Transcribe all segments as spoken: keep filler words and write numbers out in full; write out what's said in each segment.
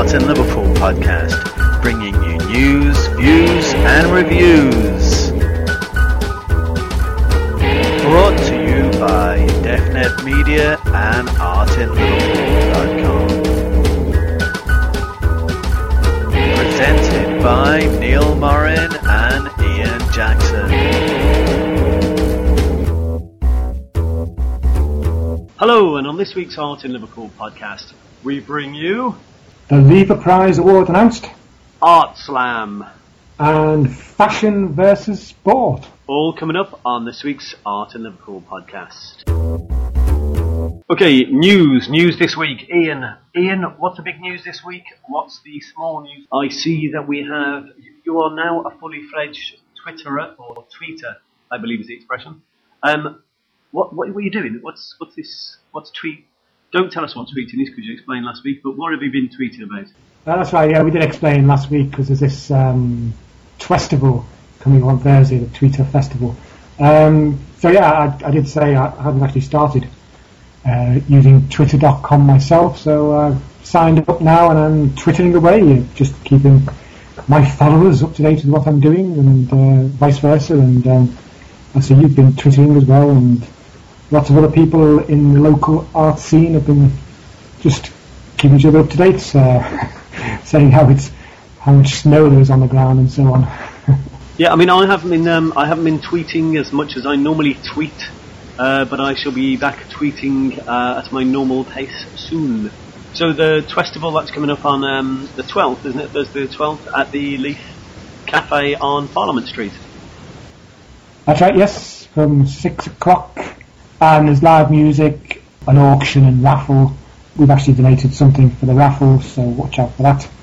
Art in Liverpool podcast, bringing you news, views and reviews. Brought to you by DefNet Media and art in liverpool dot com. Presented by Neil Morin and Ian Jackson. Hello, and on this week's Art in Liverpool podcast, we bring you the Lever Prize Award announced, Art Slam, and Fashion versus Sport. All coming up on this week's Art in Liverpool podcast. Okay, news, news this week. Ian, Ian, what's the big news this week? What's the small news? I see that we have, you are now a fully fledged Twitterer, or tweeter, I believe is the expression. Um, what, what, what are you doing? What's, what's this, what's tweet? Don't tell us what tweeting is because you explained last week, but what have you been tweeting about? Uh, that's right, yeah, we did explain last week because there's this um, Twestival coming on Thursday, the Twitter Festival. Um, so yeah, I, I did say I hadn't actually started uh, using twitter dot com myself, so I've signed up now and I'm twittering away, just keeping my followers up to date with what I'm doing and uh, vice versa. And um, I see you've been twittering as well, and lots of other people in the local art scene have been just keeping each other up to date, uh, saying how it's how much snow there is on the ground and so on. Yeah, I mean, I haven't been um, I haven't been tweeting as much as I normally tweet, uh, but I shall be back tweeting uh, at my normal pace soon. So the Twestival, that's coming up on um, the twelfth, isn't it? Thursday the twelfth at the Leaf Cafe on Parliament Street. That's right, yes, from six o'clock. And there's live music, an auction and raffle. We've actually donated something for the raffle, so watch out for that.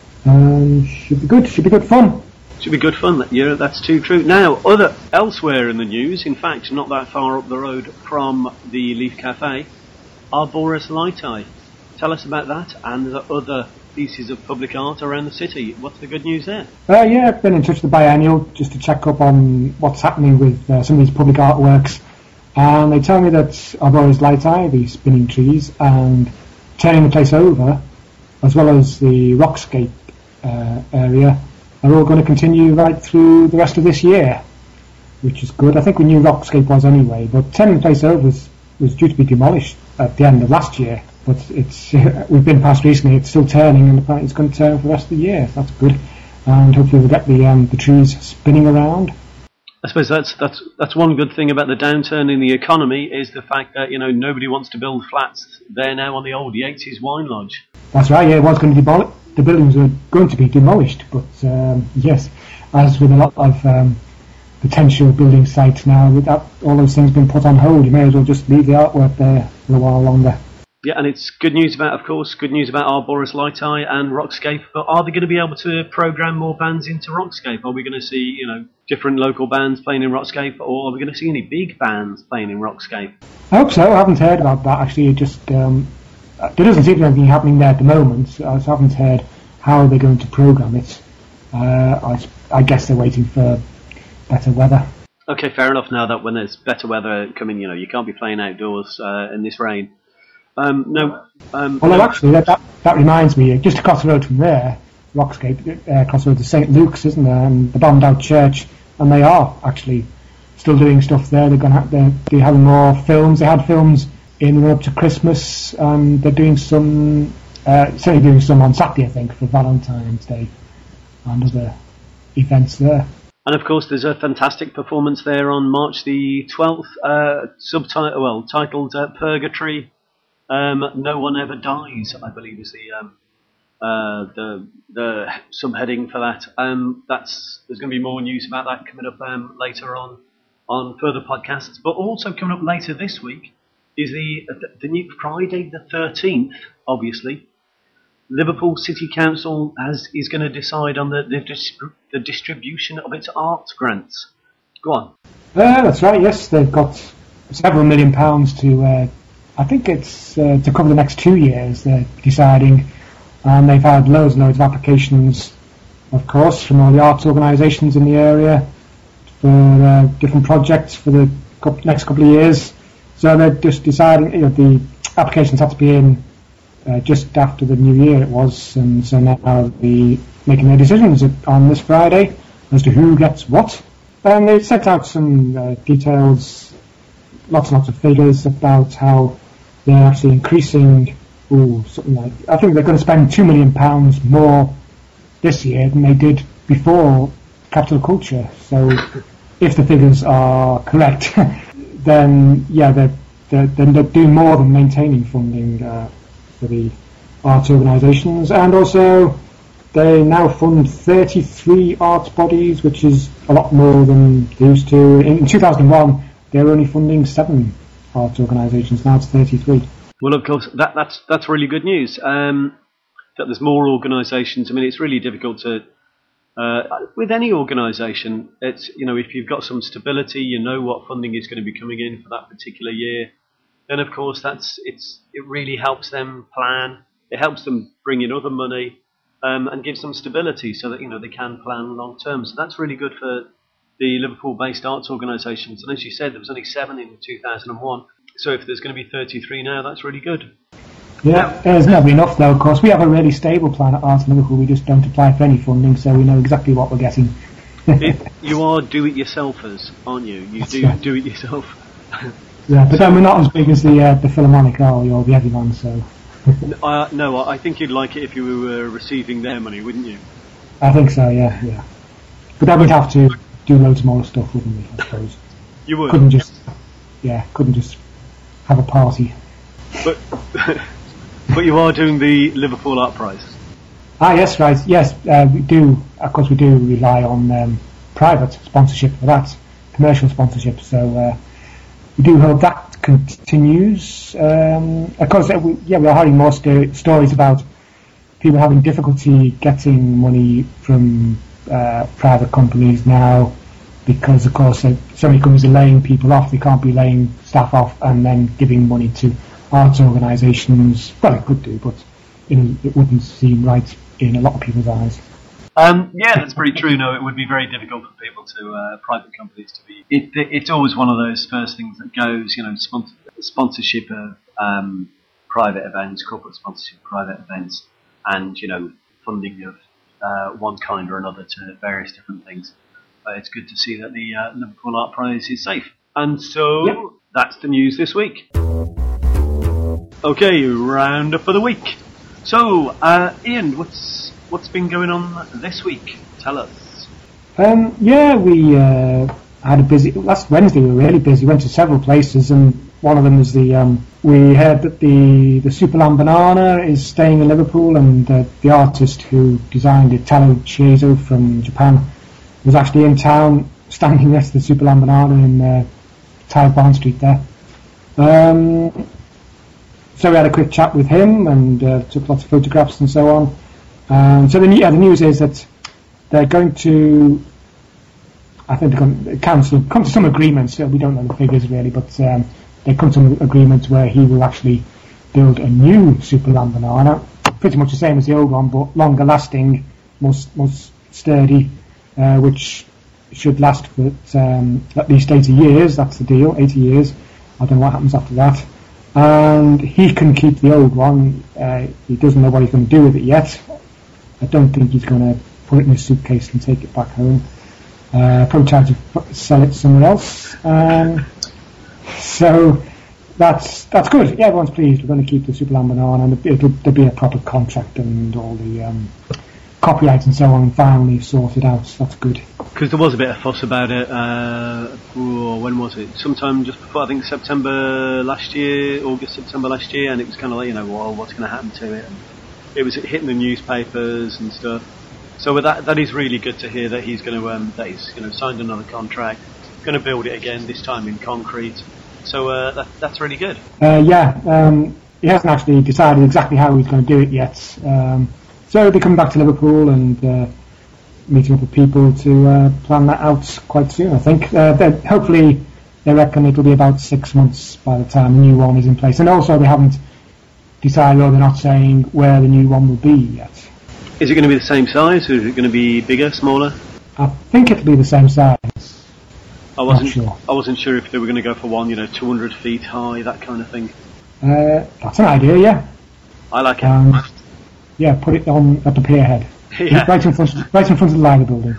Um, should be good, should be good fun. Should be good fun, yeah, that's too true. Now, other elsewhere in the news, in fact, not that far up the road from the Leaf Cafe, Arboris Lighti. Tell us about that and the other pieces of public art around the city. What's the good news there? Uh, yeah, I've been in touch with the Biennial just to check up on what's happening with uh, some of these public artworks. And they tell me that Arboris Lighti, the spinning trees, and turning the place over, as well as the Rockscape uh, area, are all going to continue right through the rest of this year, which is good. I think we knew Rockscape was anyway, but turning the place over was, was due to be demolished at the end of last year. But it's we've been past recently, it's still turning, and apparently it's going to turn for the rest of the year. That's good. And hopefully we'll get the um, the trees spinning around. I suppose that's that's that's one good thing about the downturn in the economy is the fact that, you know, nobody wants to build flats there now on the old Yates's Wine Lodge. That's right, yeah, it was going to demolish. The buildings were going to be demolished, but um, yes, as with a lot of um, potential building sites now, with that, all those things being put on hold, you may as well just leave the artwork there for a while longer. Yeah, and it's good news about, of course, good news about Arboris Lighti and Rockscape, but are they going to be able to program more bands into Rockscape? Are we going to see, you know, different local bands playing in Rockscape, or are we going to see any big bands playing in Rockscape? I hope so. I haven't heard about that, actually. It just, um, there doesn't seem to be anything happening there at the moment. I haven't heard how they're going to program it. Uh, I, I guess they're waiting for better weather. Okay, fair enough. Now that when there's better weather coming, you know, you can't be playing outdoors uh, in this rain. Um, no. Um, Although no. actually, that, that that reminds me, just across the road from there, Rockscape, uh, across the road to Saint Luke's, isn't there, and the bombed out church, and they are actually still doing stuff there. They're going to they're, they're having more films. They had films in the run up to Christmas, and they're doing some, uh, certainly doing some on Saturday, I think, for Valentine's Day, and other events there. And of course, there's a fantastic performance there on March the twelfth, uh, subtitle, well, titled uh, Purgatory. Um, No One Ever Dies, I believe, is the um, uh, the the subheading for that. Um, that's there's going to be more news about that coming up um, later on on further podcasts. But also coming up later this week is the the new Friday the thirteenth. Obviously, Liverpool City Council has is going to decide on the the, dis- the distribution of its arts grants. Go on. Uh, that's right. Yes, they've got several million pounds to. Uh, I think it's uh, to cover the next two years, they're deciding, and they've had loads and loads of applications, of course, from all the arts organisations in the area for uh, different projects for the next couple of years. So they're just deciding, you know, the applications have to be in uh, just after the new year it was, and so now they'll be making their decisions on this Friday as to who gets what. And they set out some uh, details, lots and lots of figures about how they're actually increasing, ooh, something like, I think they're going to spend two million pounds more this year than they did before Capital Culture. So if the figures are correct, then yeah, they're, they're, they're doing more than maintaining funding uh, for the arts organisations, and also they now fund thirty-three arts bodies, which is a lot more than they used to. In two thousand one, they were only funding seven arts organisations. Now it's thirty-three. Well, of course, that, that's that's really good news. Um, that there's more organisations. I mean, it's really difficult to uh, with any organisation. It's, you know, if you've got some stability, you know what funding is going to be coming in for that particular year. Then, of course, that's it's it really helps them plan. It helps them bring in other money. Um, and gives them stability so that, you know, they can plan long term. So that's really good for the Liverpool-based arts organisations. And as you said, there was only seven in two thousand one. So if there's going to be thirty-three now, that's really good. Yeah, there's never enough though, of course. We have a really stable plan at Arts in Liverpool. We just don't apply for any funding, so we know exactly what we're getting. It, you are do-it-yourselfers, aren't you? You That's do right. do it yourself. Yeah, but then we're not as big as the uh, the Philharmonic, are we, or the Everyman, so... uh, no, I think you'd like it if you were receiving their money, wouldn't you? I think so, yeah, yeah. But then we'd have to do loads more stuff, wouldn't we, I suppose? You would. Couldn't just, yeah, couldn't just have a party. But but you are doing the Liverpool Art Prize. Ah, yes, right, yes, uh, we do, of course we do rely on um, private sponsorship for that, commercial sponsorship, so uh, we do hope that continues. Um, of course, uh, we, yeah, we are hearing more sto- stories about people having difficulty getting money from uh, private companies now because, of course, uh, so many companies are laying people off. They can't be laying staff off and then giving money to arts organisations. Well, it could do, but you know, it wouldn't seem right in a lot of people's eyes. Um, yeah, that's very true. No, it would be very difficult for people to, uh, private companies to be. It, it, it's always one of those first things that goes, you know, sponsor, sponsorship of um, private events, corporate sponsorship of private events, and, you know, funding of uh, one kind or another to various different things. But it's good to see that the uh, Liverpool Art Prize is safe. And so, yep. That's the news this week. Okay, round up for the week. So, uh, Ian, what's What's been going on this week? Tell us. Um, yeah, we uh, had a busy... Last Wednesday we were really busy. Went to several places, and one of them was the... Um, we heard that the, the Superland Banana is staying in Liverpool, and uh, the artist who designed it, Taro Chiezo from Japan, was actually in town, standing next to the Superland Banana in uh, Tyre Barn Street there. Um, so we had a quick chat with him, and uh, took lots of photographs and so on. Um, so the, yeah, the news is that they're going to, I think they're going to council, come to some agreements. So we don't know the figures really, but um, they come to an agreement where he will actually build a new Superland Banana, pretty much the same as the old one, but longer lasting, more, more sturdy, uh, which should last for um, at least eighty years. That's the deal, eighty years. I don't know what happens after that. And he can keep the old one. Uh, he doesn't know what he's going to do with it yet. I don't think he's going to put it in a suitcase and take it back home. Uh, probably try to f- sell it somewhere else. Um, so that's that's good. Yeah, everyone's pleased. We're going to keep the Superland Banana, and it'll, there'll be a proper contract and all the um, copyright and so on finally sorted out. So that's good. Because there was a bit of fuss about it. Uh, ooh, when was it? Sometime just before, I think September last year, August, September last year, and it was kind of like, you know, well, what's going to happen to it? And it was hitting the newspapers and stuff. So with that, that is really good to hear that he's going to, um, that he's, you know, signed another contract, going to build it again, this time in concrete. So uh, that, that's really good. Uh, yeah, um, he hasn't actually decided exactly how he's going to do it yet. Um, so he'll be coming back to Liverpool and uh, meeting up with people to uh, plan that out quite soon, I think. Uh, hopefully, they reckon it'll be about six months by the time the new one is in place. And also, they haven't decided, or they're not saying where the new one will be yet. Is it going to be the same size, or is it going to be bigger, smaller? I think it'll be the same size. I wasn't Not sure. I wasn't sure if they were going to go for one, you know, two hundred feet high, that kind of thing. Uh, that's an idea, yeah. I like it. Um, yeah, put it on at the pier head. Yeah. Right in front, right in front of the Liger building.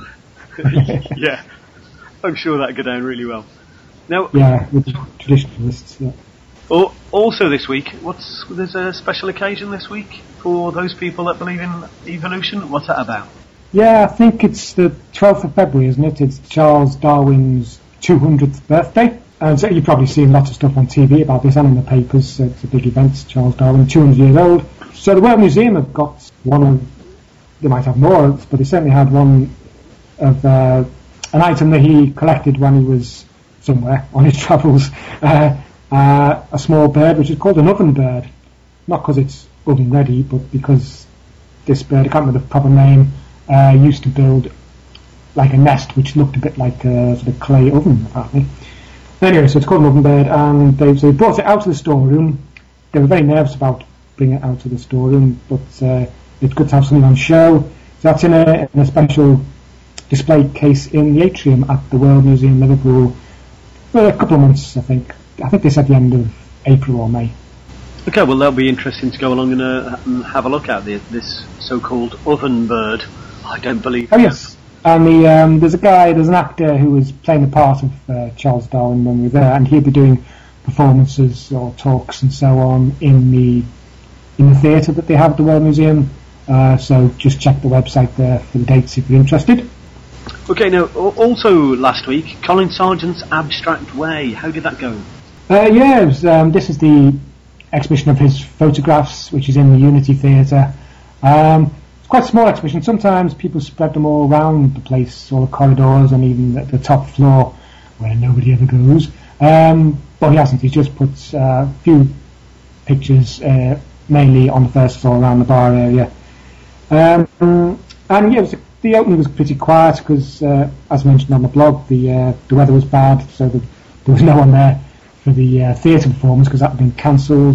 Yeah, I'm sure that'd go down really well. Now, yeah, with the traditionalists. Yeah. Oh, also this week, what's there's a special occasion this week for those people that believe in evolution. What's that about? Yeah, I think it's the twelfth of February, isn't it? It's Charles Darwin's two hundredth birthday. And so you've probably seen lots of stuff on T V about this and in the papers. It's a big event, Charles Darwin, two hundred years old. So the World Museum have got one of, they might have more, but they certainly had one of uh, an item that he collected when he was somewhere on his travels. Uh, uh, a small bird, which is called an oven bird. Not because it's oven ready, but because this bird, I can't remember the proper name, uh, used to build like a nest which looked a bit like a sort of clay oven, apparently. Anyway, so it's called an oven bird, and they, so they brought it out to the storeroom. They were very nervous about bringing it out to the storeroom, but uh, it's good to have something on show. So that's in a, in a special display case in the atrium at the World Museum Liverpool for a couple of months, I think. I think they said the end of April or May. Okay, well that'll be interesting to go along and, uh, and have a look at the, this so-called oven bird. I don't believe. Oh yes. And the, um, there's a guy, there's an actor who was playing the part of uh, Charles Darwin when we were there, and he'll be doing performances or talks and so on in the in the theatre that they have at the World Museum. Uh, so just check the website there for the dates if you're interested. Okay, now also last week, Colin Sargent's Abstract Way. How did that go? Uh, yeah, it was, um, this is the exhibition of his photographs, which is in the Unity Theatre. Um, Quite a small exhibition. Sometimes people spread them all around the place, all the corridors, and even at the top floor where nobody ever goes. Um, but he hasn't. He's just put uh, a few pictures, uh, mainly on the first floor around the bar area. Um, and yeah, it was, the opening was pretty quiet because, uh, as mentioned on the blog, the uh, the weather was bad, so the, there was no one there for the uh, theatre performance because that had been cancelled,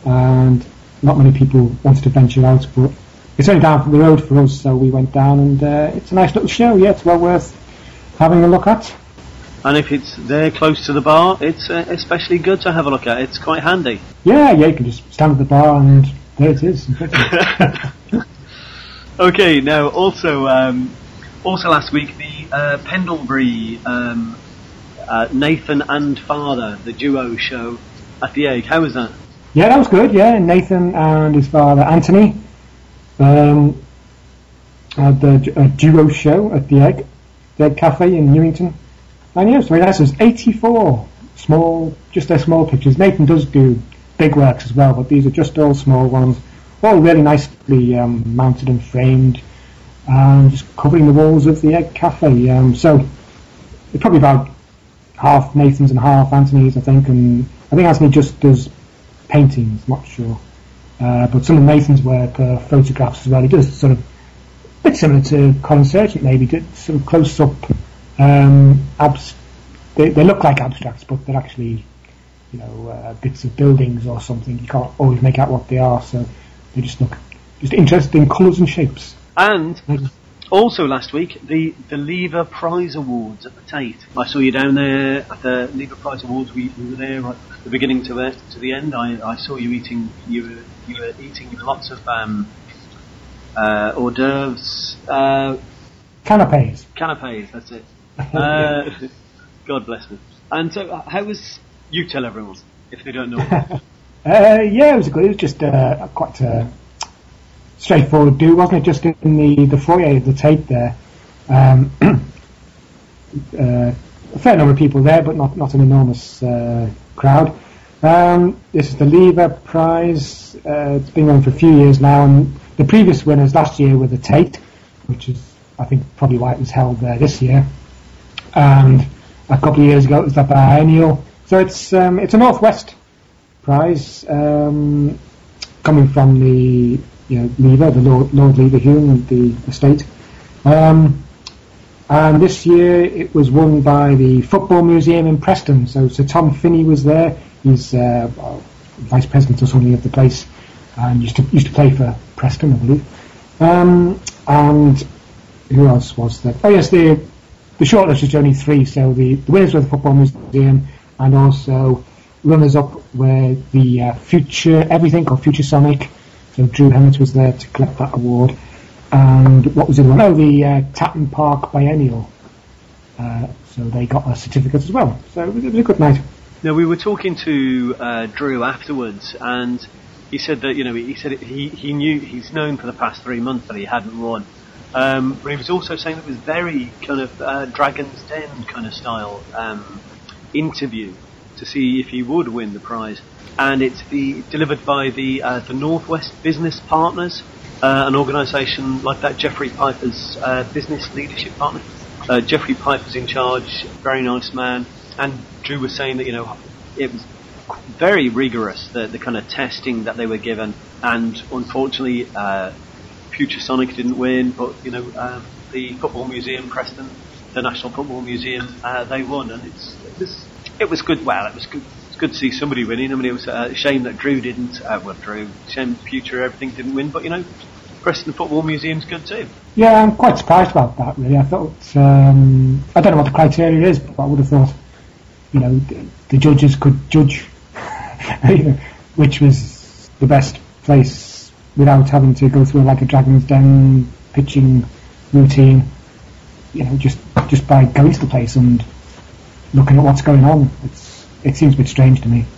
and not many people wanted to venture out. But it's only down from the road for us, so we went down, and uh, it's a nice little show. Yeah, it's well worth having a look at. And if it's there close to the bar, it's uh, especially good to have a look at. It's quite handy. Yeah, yeah, you can just stand at the bar and there it is. Okay, now also, um, also last week the uh, Pendlebury um, uh, Nathan and Father, the duo show at the Egg. How was that? Yeah, that was good. Yeah, Nathan and his father Anthony. Um, had the uh, duo show at the Egg, the Egg Cafe in Newington, and yeah, it was very nice. It was eighty-four small, just their small pictures. Nathan does do big works as well, but these are just all small ones, all really nicely um, mounted and framed, and just covering the walls of the Egg Cafe. Um, so it's probably about half Nathan's and half Anthony's, I think, and I think Anthony just does paintings. Not sure. Uh, but some of Nathan's work are photographs as well. He does sort of a bit similar to Colin Sargent, maybe, sort of close-up. Um, abs- they, they look like abstracts, but they're actually, you know, uh, bits of buildings or something. You can't always make out what they are, so they just look just interesting colours and shapes. And also last week, the, the Lever Prize Awards at the Tate. I saw you down there at the Lever Prize Awards. We, we were there right at the beginning to the to the end. I, I saw you eating. You were you were eating lots of um, uh, hors d'oeuvres. Uh, Canapes. Canapes. That's it. Uh, God bless me. And so, uh, how was? You tell everyone if they don't know. uh, yeah, it was good. It was just uh, quite a straightforward do, wasn't it? Just in the, the foyer of the Tate there. Um, uh, a fair number of people there, but not, not an enormous uh, crowd. Um, this is the Lever Prize. Uh, it's been going for a few years now, and the previous winners last year were the Tate, which is, I think, probably why it was held there this year. And a couple of years ago it was the biennial. So it's um, it's a Northwest Prize um, coming from the you know Lever, the Lord, Lord Leverhulme, the estate. Um, and this year it was won by the Football Museum in Preston. So Sir Tom Finney was there. He's uh, vice president or something of the place, and used to used to play for Preston, I believe. Um, and who else was there? Oh yes, the the shortlist was only three. So the, the winners were the Football Museum, and also runners up were the uh, Future Everything or Future Sonic, So Drew Hemmett was there to collect that award. And what was the other one? Oh, the uh, Tatton Park Biennial. Uh, so they got a certificate as well. So it was, it was a good night. Now, we were talking to uh, Drew afterwards, and he said that, you know, he said he, he knew, he's known for the past three months that he hadn't won. Um, but he was also saying it was very kind of uh, Dragon's Den kind of style um, interview to see if he would win the prize. And it's the delivered by the uh, the Northwest Business Partners, uh, an organisation like that, Geoffrey Piper's uh, business leadership partner. Uh, Geoffrey Piper's in charge, very nice man. And Drew was saying that, you know, it was very rigorous, the, the kind of testing that they were given. And unfortunately, uh, Future Sonic didn't win, but, you know, um, the Football Museum, Preston, the National Football Museum, uh, they won. And it's, it was, it was good. Well, it was good. It's good to see somebody winning. I mean, it was a shame that Drew didn't. Uh, well, Drew, shame Future, everything didn't win. But, you know, Preston Football Museum's good too. Yeah, I'm quite surprised about that, really. I thought, um, I don't know what the criteria is, but I would have thought, you know, the, the judges could judge you know, which was the best place without having to go through like a Dragon's Den pitching routine. You know, just just by going to the place and looking at what's going on. It's it seems a bit strange to me.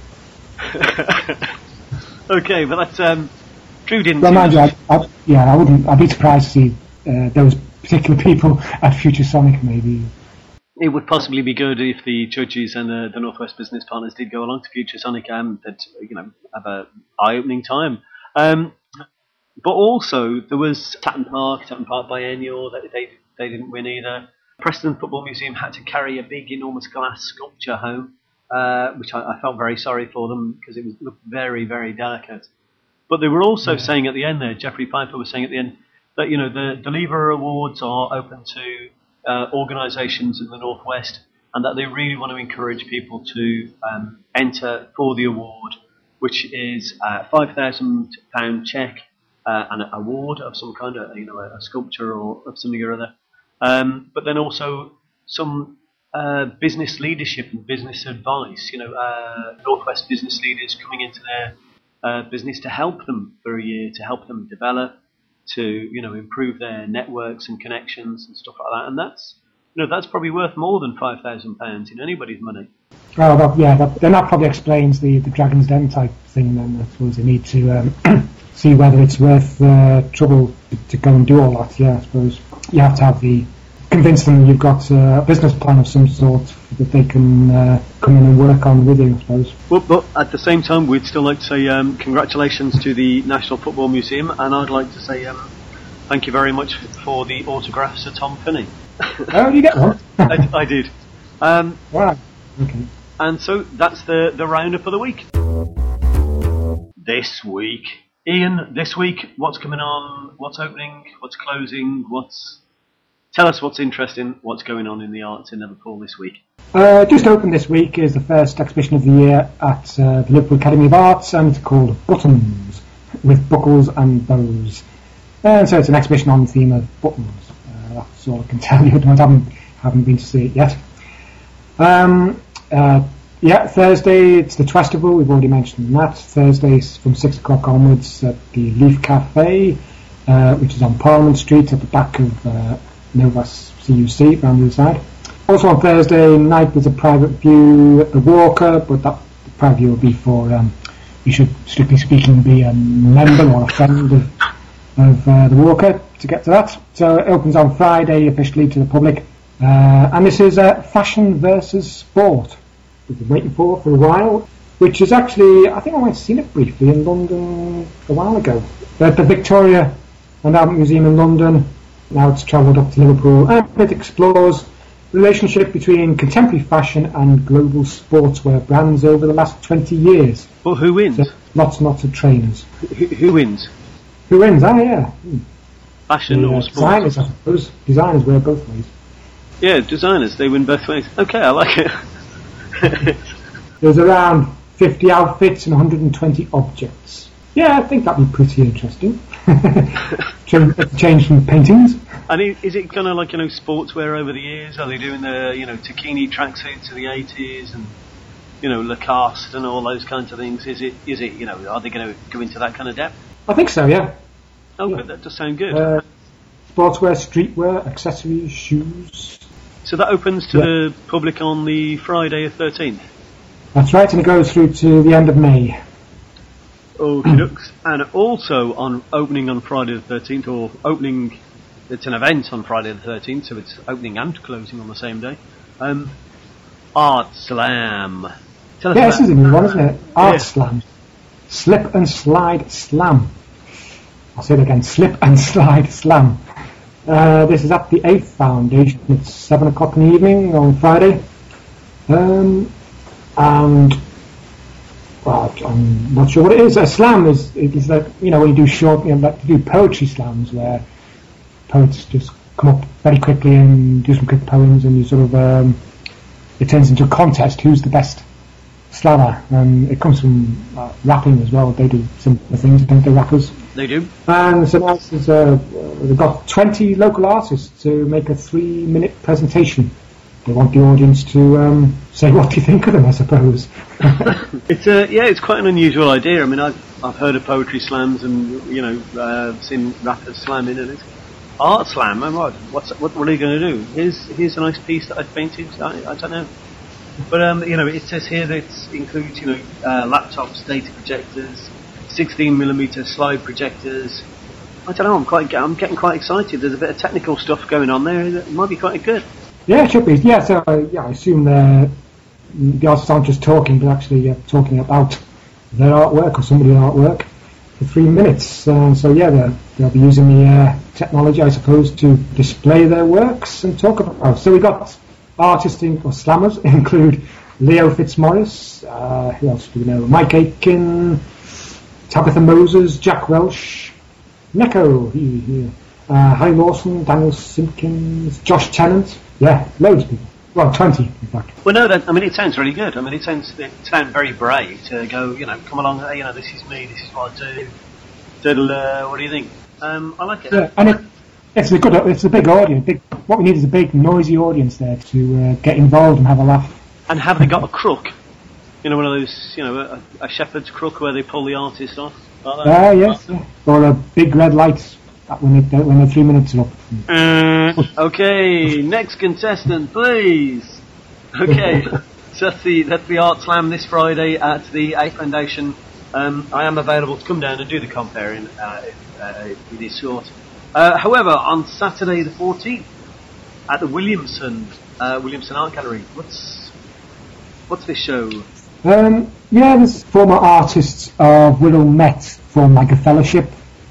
Okay, but that's um, Drew didn't. Well, mind you, I, I, yeah, I wouldn't. I'd be surprised to see uh, those particular people at Future Sonic. Maybe it would possibly be good if the judges and the, the Northwest Business Partners did go along to Future Sonic and that you know have a eye-opening time. Um, but also there was Tatton Park, Tatton Park Biennial. They they they didn't win either. Preston Football Museum had to carry a big, enormous glass sculpture home, uh, which I, I felt very sorry for them because it was looked very, very delicate. But they were also yeah. saying at the end there, Geoffrey Piper was saying at the end that you know the, the Lever Awards are open to uh, organisations in the Northwest, and that they really want to encourage people to um, enter for the award, which is a five thousand pound cheque uh, and an award of some kind of you know a, a sculpture or of something or other. Um, but then also some uh, business leadership and business advice. You know, uh, Northwest business leaders coming into their uh, business to help them for a year, to help them develop, to you know improve their networks and connections and stuff like that. And that's you know that's probably worth more than five thousand pounds in anybody's money. Oh, that, yeah, that, then that probably explains the, the Dragon's Den type thing. Then I suppose they need to um, see whether it's worth uh, trouble to, to go and do all that. Yeah, I suppose you have to have the convince them you've got uh, a business plan of some sort that they can uh, come in and work on with you, I suppose. Well, but at the same time, we'd still like to say um, congratulations to the National Football Museum, and I'd like to say um, thank you very much for the autographs of Tom Finney. Oh, did you get one? I, I did. Um, wow. Okay. And so that's the, the roundup of the week. This week. Ian, this week, what's coming on? What's opening? What's closing? What's... Tell us what's interesting, what's going on in the arts in Liverpool this week. Uh, just opened this week is the first exhibition of the year at uh, the Liverpool Academy of Arts, and it's called Buttons, with buckles and bows. And so it's an exhibition on the theme of buttons. Uh, that's all I can tell you. I haven't, haven't been to see it yet. Um, uh, yeah, Thursday it's the Twestival, we've already mentioned that. Thursdays from six o'clock onwards at the Leaf Cafe, uh, which is on Parliament Street at the back of uh, Novas C U C, around the other side. Also on Thursday night there's a private view at the Walker, but that private view will be for, um, you should, strictly speaking, be a member or a friend of, of uh, the Walker to get to that. So it opens on Friday officially to the public. Uh, and this is uh, Fashion versus Sport, we've been waiting for for a while, which is actually, I think I might have seen it briefly in London a while ago. At the Victoria and Albert Museum in London. Now it's travelled up to Liverpool, and it explores the relationship between contemporary fashion and global sportswear brands over the last twenty years. Well, who wins? So, lots and lots of trainers. Who, who wins? Who wins? Ah, yeah. Hmm. Fashion the, or uh, sports? Designers, I suppose. Designers wear both ways. Yeah, designers, they win both ways. Okay, I like it. There's around fifty outfits and one hundred twenty objects. Yeah, I think that'd be pretty interesting. change, change from paintings. And is it kind of like, you know, sportswear over the years? Are they doing the, you know, Tacchini tracksuits of the eighties and, you know, Lacoste and all those kinds of things? Is it, is it, you know, are they going to go into that kind of depth? I think so, yeah. Oh, yeah. good. That does sound good. Uh, sportswear, streetwear, accessories, shoes. So that opens to yeah. the public on the Friday the thirteenth? That's right, and it goes through to the end of May. Okay, looks. And also on opening on Friday the thirteenth, or opening, it's an event on Friday the thirteenth, so it's opening and closing on the same day. Um, Art Slam. Tell us yeah, about this is a new one, isn't it? Art yeah. Slam. Slip and Slide Slam. I'll say it again, Slip and Slide Slam. Uh, this is at the eighth Foundation. It's seven o'clock in the evening on Friday. Um, and, well, I'm not sure what it is. A slam is, is like, you know, when you do short, you know, like you do poetry slams where poets just come up very quickly and do some quick poems, and you sort of, um, it turns into a contest, who's the best slammer. And it comes from uh, rapping as well. They do similar things, I think, they're rappers. They do. And so now there's, uh, they've got twenty local artists to make a three-minute presentation. They want the audience to um, say what do you think of them, I suppose. It's a, yeah, it's quite an unusual idea. I mean, I've, I've heard of poetry slams and, you know, uh, seen rappers slamming, and it's art slam. I'm right. What's, what, what are you going to do? Here's, here's a nice piece that I've painted. I, I don't know. But, um, you know, it says here that it includes, you know, uh, laptops, data projectors, sixteen millimeter slide projectors. I don't know, I'm quite, I'm getting quite excited. There's a bit of technical stuff going on there that might be quite good. Yeah, it should be. Yeah, so uh, yeah, I assume the the artists aren't just talking, but actually uh, talking about their artwork or somebody's artwork for three minutes. Uh, so yeah, they'll, they'll be using the uh, technology, I suppose, to display their works and talk about. So we got artists in, or slammers include Leo Fitzmaurice. Uh, who else do we know? Mike Aitken, Tabitha Moses, Jack Welsh, Neko, he, he, uh, Harry Lawson, Daniel Simpkins, Josh Tennant. Yeah, loads of people. Well, twenty, in fact. Well, no, that, I mean, it sounds really good. I mean, it sounds it sounds very brave to go, you know, come along, hey, you know, this is me, this is what I do. Diddle, uh, what do you think? Um, I like it. Yeah, and it, it's a good, it's a big audience. Big, what we need is a big, noisy audience there to uh, get involved and have a laugh. And have they got a crook? You know, one of those, you know, a, a shepherd's crook where they pull the artist off? Ah, uh, yes. Yeah. Or a big red light when, it, when the three minutes are up. Uh, okay, next contestant, please. Okay, so that's the that's the Art Slam this Friday at the eighth Foundation. Um, I am available to come down and do the comparing uh, if, uh, if it is short. Uh, however, on Saturday the fourteenth at the Williamson uh, Williamson Art Gallery, what's what's this show? Um, yeah, there's former artists of Wirral Met form like a fellowship.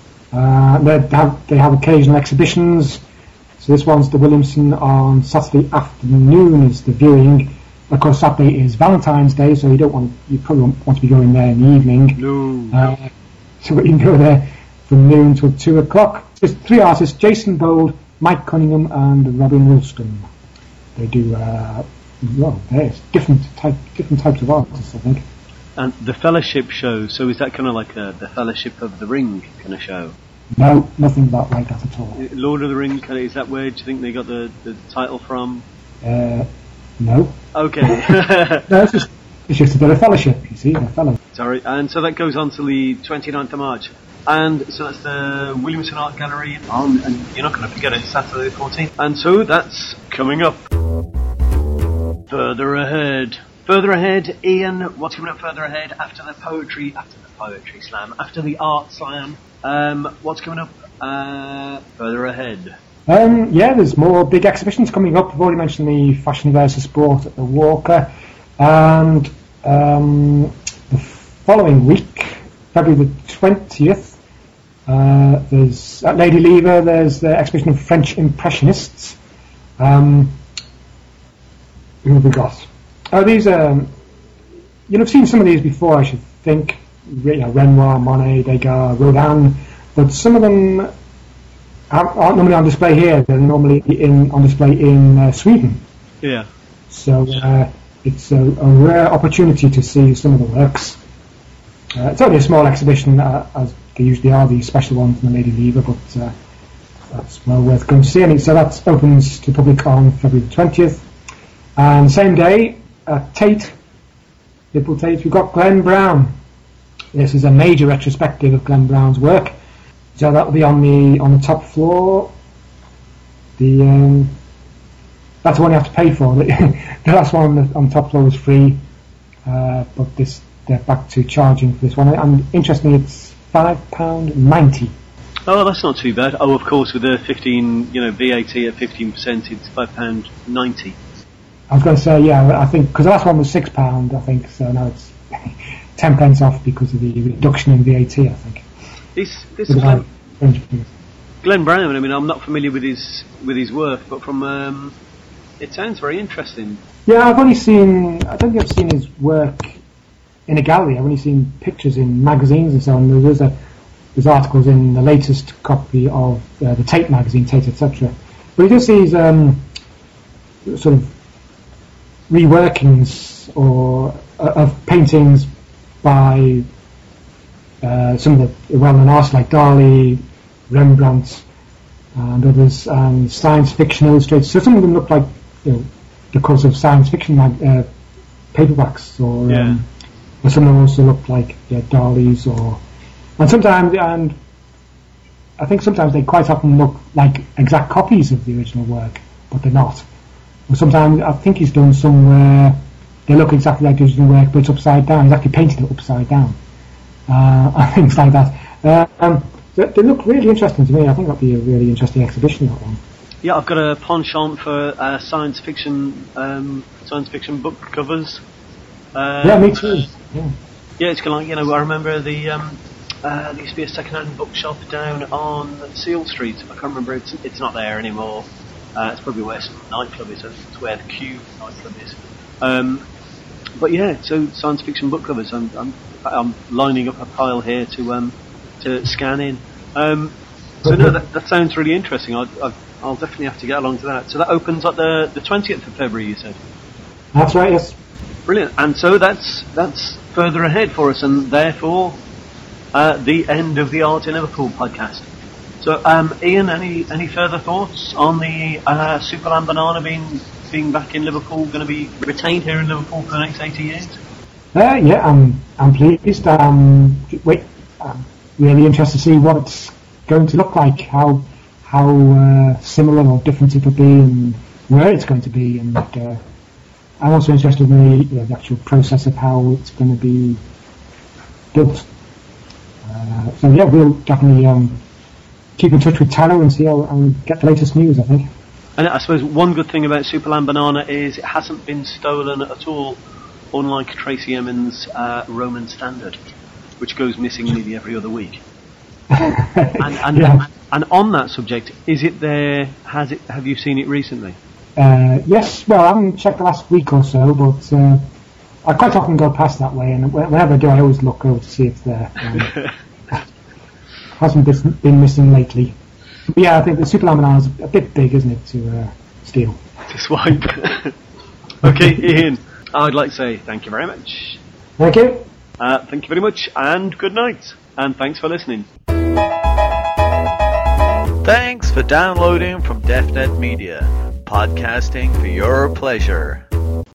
Uh, they have they have occasional exhibitions. So this one's the Williamson on Saturday afternoon is the viewing. Of course, Saturday is Valentine's Day, so you don't want you probably won't want to be going there in the evening. No. Uh, so you can go there from noon till two o'clock. There's three artists: Jason Bold, Mike Cunningham, and Robin Woolston. They do uh, well. There's different type different types of artists, I think. And the Fellowship show. So is that kind of like a, the Fellowship of the Ring kind of show? No, nothing about like that at all. Lord of the Ring, is that where do you think they got the, the title from? Uh, no. Okay. No, it's just, it's just a bit of fellowship, you see, a fellow. Sorry, and so that goes on till the twenty-ninth of March. And so that's the Williamson Art Gallery on, and you're not going to forget it, Saturday the fourteenth. And so that's coming up. Further ahead. Further ahead, Ian, what's coming up further ahead after the poetry, after the poetry slam, after the art slam? Um, what's coming up uh, further ahead? Um, yeah, there's more big exhibitions coming up. I've already mentioned the Fashion versus Sport at the Walker. And um, the following week, February the twentieth, uh, there's at Lady Lever, there's the exhibition of French Impressionists. Um, who have we got? Oh, these are, you know, I've seen some of these before, I should think. You know, Renoir, Monet, Degas, Rodin, but some of them aren't normally on display here. They're normally in on display in uh, Sweden. Yeah. So uh, it's a, a rare opportunity to see some of the works. Uh, it's only a small exhibition, uh, as they usually are, these special ones from the Lady Lever, but uh, that's well worth going to see. And so that opens to public on February the twentieth. And same day, at Tate, Liverpool Tate, we've got Glenn Brown. This is a major retrospective of Glenn Brown's work. So that will be on the on the top floor. The um, that's the one you have to pay for. The last one on the, on the top floor was free, uh, but this they're back to charging for this one. And interestingly, it's five pound ninety. Oh, that's not too bad. Oh, of course, with the fifteen, you know, V A T at fifteen percent, it's five pound ninety. I was going to say, yeah, I think because the last one was six pound, I think. So now it's ten pence off because of the reduction in V A T. I think. This this Glenn, Glenn Brown. I mean, I'm not familiar with his with his work, but from um, it sounds very interesting. Yeah, I've only seen. I don't think I've seen his work in a gallery. I've only seen pictures in magazines and so on. There's a There's articles in the latest copy of uh, the Tate magazine, Tate, et cetera. But he does these um, sort of reworkings or uh, of paintings by uh, some of the well-known artists like Dali, Rembrandt, and others, and science fiction illustrators. So some of them look like, you know, the course of science fiction mag- uh, paperbacks, or, yeah. um, or some of them also look like yeah, Dali's or. And sometimes, and I think sometimes they quite often look like exact copies of the original work, but they're not. Or sometimes I think he's done some where they look exactly like the original work, but it's upside down. He's actually painted it upside down, uh, and things like that. Uh, um, they, they look really interesting to me. I think that'd be a really interesting exhibition, that one. Yeah, I've got a penchant for uh, science fiction, um, science fiction book covers. Uh, yeah, me too. Yeah, yeah, it's kind of like, you know, I remember the. Um, Uh, there used to be a second-hand bookshop down on Seal Street. I can't remember. It's, it's not there anymore. Uh, it's probably where some nightclub is. It's where the Q nightclub is. Um, but yeah, so science fiction book covers. I'm, I'm, I'm lining up a pile here to um, to scan in. Um, so no, that, that sounds really interesting. I'll, I'll, I'll definitely have to get along to that. So that opens up the the twentieth of February. You said. That's right. Yes. Brilliant. And so that's that's further ahead for us, and therefore. Uh, the end of the Art in Liverpool podcast. So, um, Ian, any any further thoughts on the uh, Superland Banana being being back in Liverpool, going to be retained here in Liverpool for the next eighty years? Uh, yeah, I'm I'm pleased. Um, wait, I'm really interested to see what it's going to look like, how how uh, similar or different it will be, and where it's going to be. And uh, I'm also interested in the, you know, the actual process of how it's going to be built. Uh, so yeah, we'll definitely um, keep in touch with Tanner and see how and get the latest news, I think. And I suppose one good thing about Superland Banana is it hasn't been stolen at all, unlike Tracy Emin's uh, Roman Standard, which goes missing nearly every other week. and, and, yeah. and on that subject, is it there? Has it? Have you seen it recently? Uh, yes. Well, I haven't checked the last week or so, but. Uh, I quite often go past that way, and whenever I do, I always look over to see if it's there. Um, hasn't been missing lately. But yeah, I think the Superland Banana is a bit big, isn't it, to uh, steal? To swipe. Okay, Ian, I'd like to say thank you very much. Thank you. Uh, thank you very much, and good night. And thanks for listening. Thanks for downloading from DefNet Media, podcasting for your pleasure.